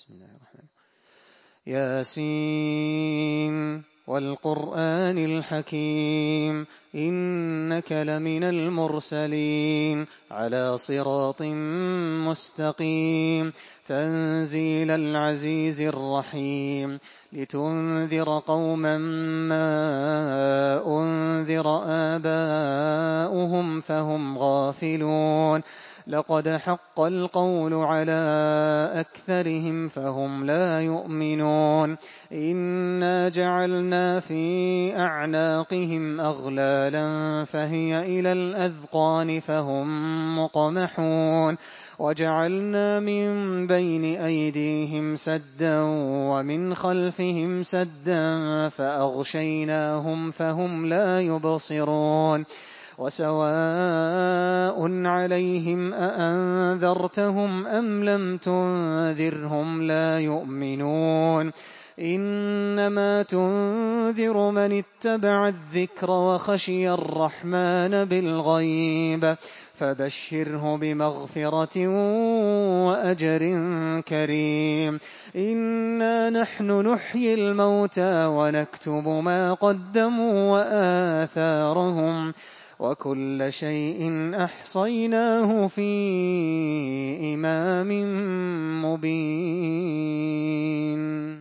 بسم الله الرحمن ياسين والقرآن الحكيم إنك لمن المرسلين على صراط مستقيم تنزيل العزيز الرحيم لتنذر قوما ما أنذر آباؤهم فهم غافلون لقد حق القول على أكثرهم فهم لا يؤمنون إنا جعلنا في أعناقهم أغلالا فهي إلى الأذقان فهم مقمحون وجعلنا من بين أيديهم سدا ومن خلفهم سدا فأغشيناهم فهم لا يبصرون وسواء عليهم أأنذرتهم أم لم تنذرهم لا يؤمنون إنما تنذر من اتبع الذكر وخشي الرحمن بالغيب فبشره بمغفرة وأجر كريم إنا نحن نحيي الموتى ونكتب ما قدموا وآثارهم وكل شيء أحصيناه في إمام مبين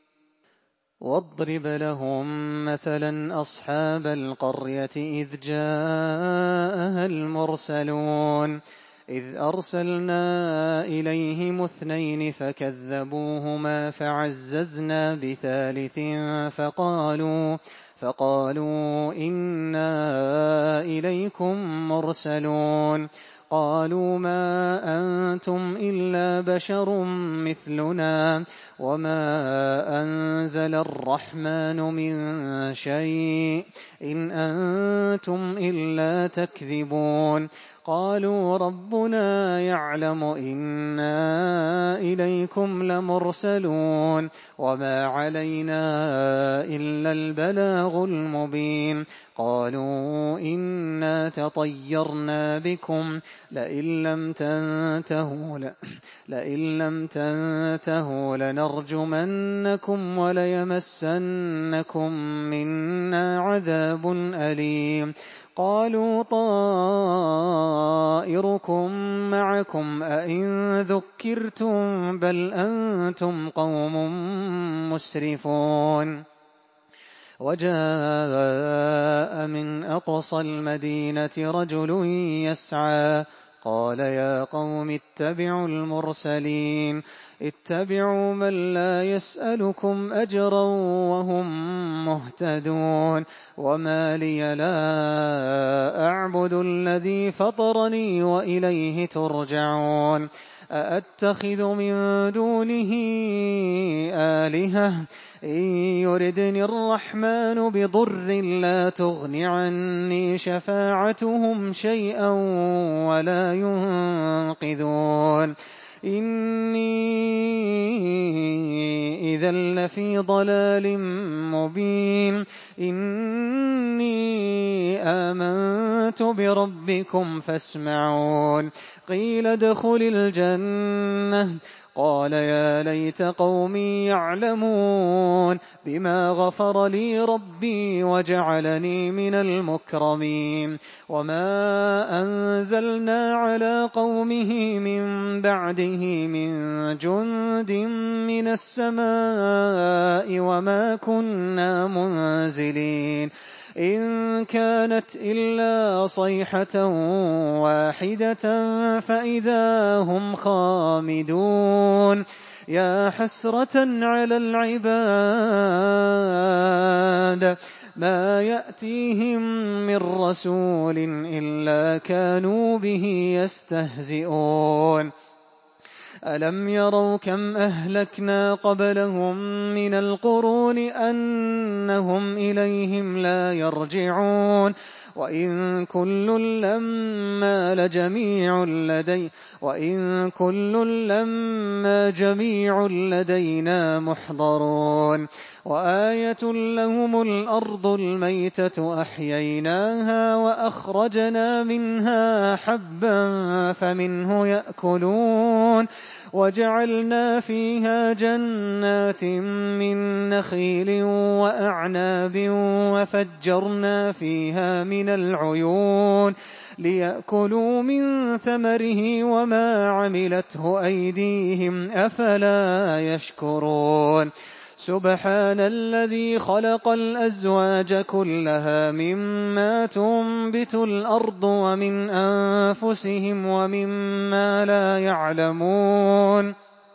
واضرب لهم مثلا أصحاب القرية إذ جاءها المرسلون إذ أرسلنا إليهم 2 فكذبوهما فعززنا بثالث فقالوا إنا إليكم مرسلون قالوا ما أنتم إلا بشر مثلنا وما أنزل الرحمن من شيء إن أنتم إلا تكذبون قالوا ربنا يعلم إنا إليكم لمرسلون وما علينا إلا البلاغ المبين قالوا إنا تطيرنا بكم لئن لم تنتهوا لنرجمنكم وليمسنكم منا عذاب أليم قالوا طائركم معكم أئن ذكرتم بل أنتم قوم مسرفون وجاء من أقصى المدينة رجل يسعى قال يا قوم اتبعوا المرسلين اتبعوا من لا يسألكم أجرا وهم مهتدون وما لي لا أعبد الذي فطرني وإليه ترجعون أأتخذ من دونه آلهة إن يردني الرحمن بضر لا تغن عني شفاعتهم شيئا ولا ينقذون إني إذا لفي ضلال مبين إني آمنت بربكم فاسمعون قيل ادخل الجنة قال يا ليت قومي يعلمون بما غفر لي ربي وجعلني من المكرمين وما أنزلنا على قومه من بعده من جند من السماء وما كنا منزلين إن كانت إلا صيحة واحدة فإذا هم خامدون يا حسرة على العباد ما يأتيهم من رسول إلا كانوا به يستهزئون ألم يروا كم أهلكنا قبلهم من القرون أنهم إليهم لا يرجعون وإن كل لما جميع لدينا محضرون وآية لهم الأرض الميتة أحييناها وأخرجنا منها حبا فمنه يأكلون وجعلنا فيها جنات من نخيل وأعناب وفجرنا فيها من العيون ليأكلوا من ثمره وما عملته أيديهم أفلا يشكرون سبحان الذي خلق الأزواج كلها مما تنبت الأرض ومن أنفسهم ومما لا يعلمون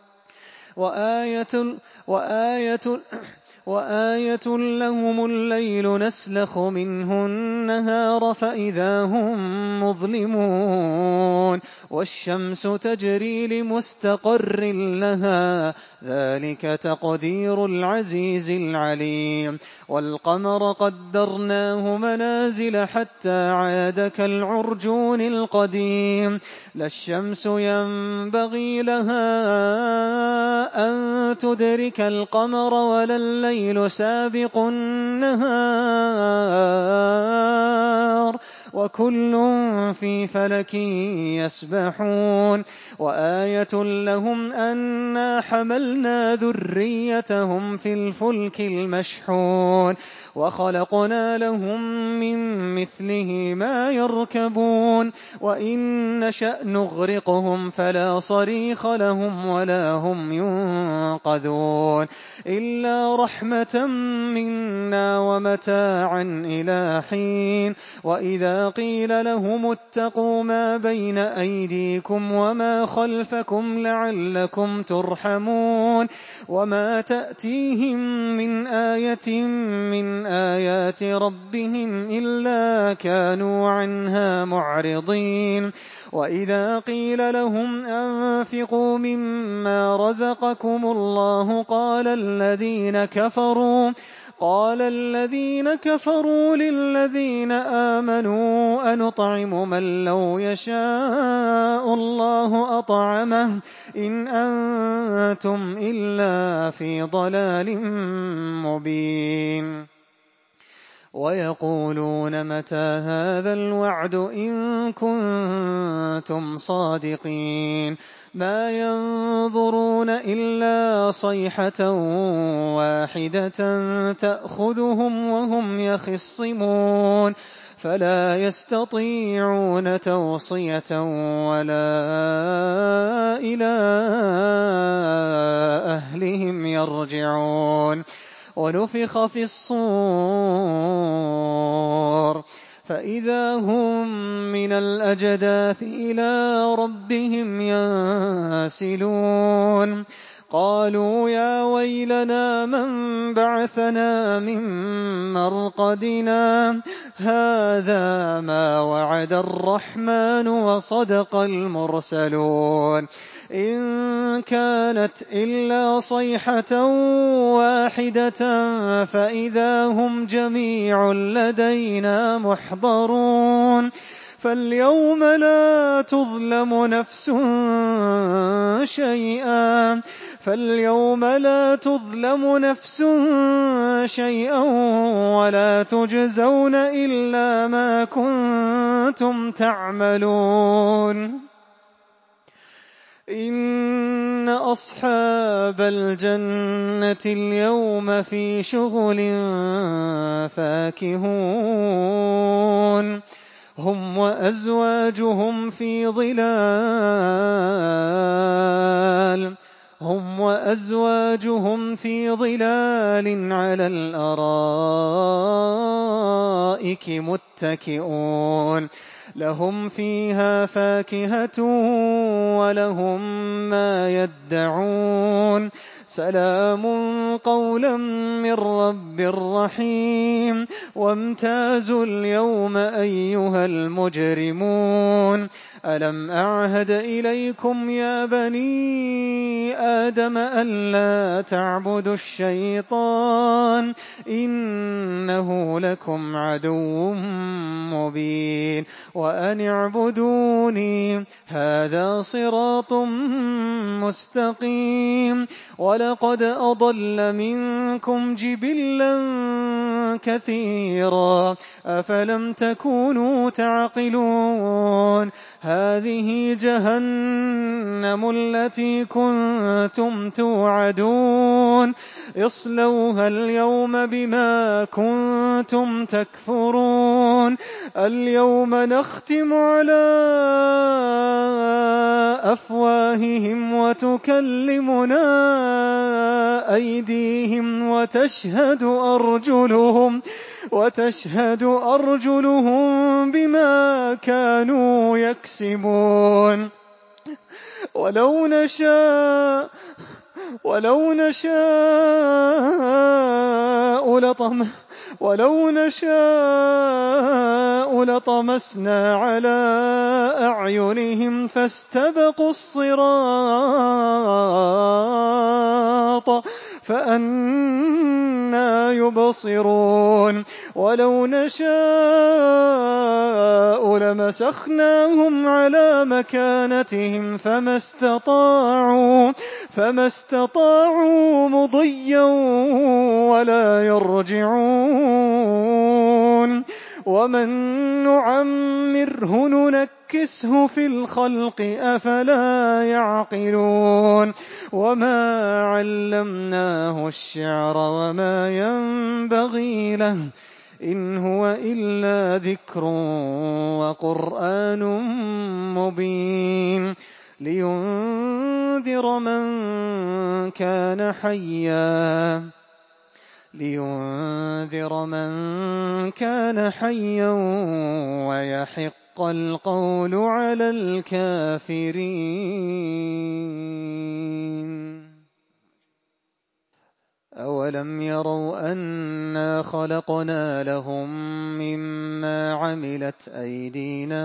وآية لهم الليل نسلخ منه النهار فإذا هم مظلمون والشمس تجري لمستقر لها ذلك تقدير العزيز العليم والقمر قدرناه منازل حتى عاد كالعرجون القديم لا الشمس ينبغي لها أن تدرك القمر ولا الليل سابق النهار وكل في فلك يسبحون وآية لهم أنا حملنا ذريتهم في الفلك المشحون وخلقنا لهم من مثله ما يركبون وإن نشأ نغرقهم فلا صريخ لهم ولا هم ينقذون إلا رحمة منا ومتاعا إلى حين وإذا قيل لهم اتقوا ما بين أيديكم وما خلفكم لعلكم ترحمون وما تأتيهم من آية من آيات ربهم إلا كانوا عنها معرضين وإذا قيل لهم أنفقوا مما رزقكم الله قال الذين كفروا للذين آمنوا أنطعم من لو يشاء الله أطعمه إن أنتم إلا في ضلال مبين ويقولون متى هذا الوعد إن كنتم صادقين ما ينظرون إلا صيحة واحدة تأخذهم وهم يخصمون فلا يستطيعون توصية ولا إلى أهلهم يرجعون ونفخ في الصور فإذا هم من الأجداث إلى ربهم ينسلون قالوا يا ويلنا من بعثنا من مرقدنا هذا ما وعد الرحمن وصدق المرسلون إن كانت إلا صيحة واحدة فإذا هم جميع لدينا محضرون فاليوم لا تظلم نفس شيئا ولا تجزون إلا ما كنتم تعملون إن أصحاب الجنة اليوم في شغل فاكهون هم وأزواجهم في ظلال على الأرائك متكئون لهم فيها فاكهة ولهم ما يدعون سلام قولا من رب رحيم وامتازوا اليوم أيها المجرمون ألم أعهد إليكم يا بني آدم ألا تعبدوا الشيطان إنه لكم عدو مبين وأن اعبدوني هذا صراط مستقيم ولقد أضل منكم جبلا كثيرا أفلم تكونوا تعقلون هذه جهنم التي كنتم توعدون اصلوها اليوم بما كنتم تكفرون اليوم نختم على أفواههم وتكلمنا أيديهم وتشهد أرجلهم بما كانوا يكسبون ولو نشاء لطمسنا على أعينهم فاستبقوا الصراط فأنى يبصرون ولو نشاء لمسخناهم على مكانتهم فما استطاعوا مضيا ولا يرجعون ومن نعمره ننكسه في الخلق أفلا يعقلون وما علمناه الشعر وما ينبغي له إن هو إلا ذكر وقرآن مبين لينذر من كان حيا ويحق القول على الكافرين أولم يروا أنا خلقنا لهم مما عملت أيدينا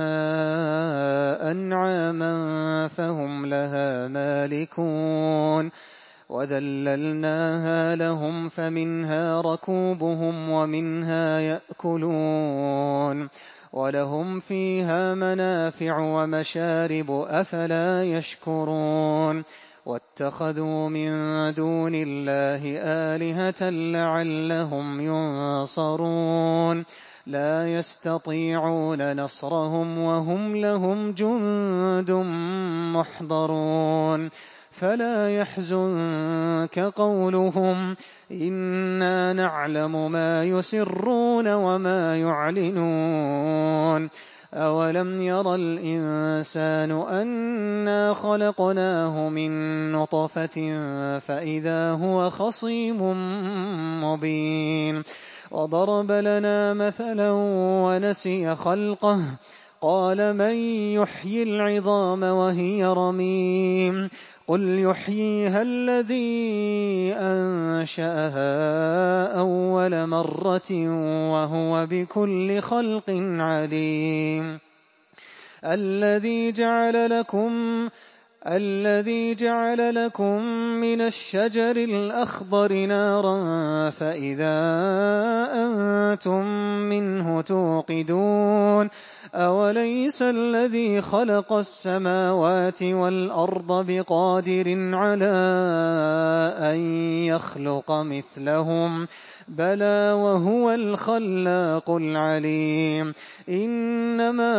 أنعاما فهم لها مالكون وذللناها لهم فمنها ركوبهم ومنها يأكلون ولهم فيها منافع ومشارب أفلا يشكرون واتخذوا من دون الله آلهة لعلهم ينصرون لا يستطيعون نصرهم وهم لهم جند محضرون فلا يحزنك قولهم إنا نعلم ما يسرون وما يعلنون أولم ير الإنسان أنا خلقناه من نطفة فإذا هو خصيم مبين وضرب لنا مثلا ونسي خلقه قال من يحيي العظام وهي رميم قل يحييها الذي أنشأها أول مرة وهو بكل خلق عليم الذي جعل لكم من الشجر الأخضر نارا فإذا أنتم منه توقدون أوليس الذي خلق السماوات والأرض بقادر على أن يخلق مثلهم بلى وهو الخلاق العليم إنما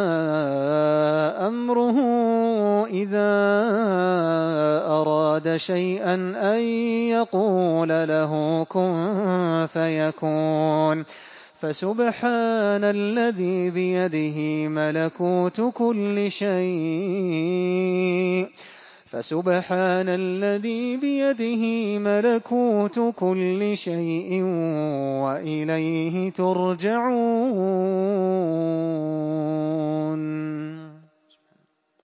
أمره إذا أراد شيئا أن يقول له كن فيكون فسبحان الذي بيده ملكوت كل شيء وإليه ترجعون.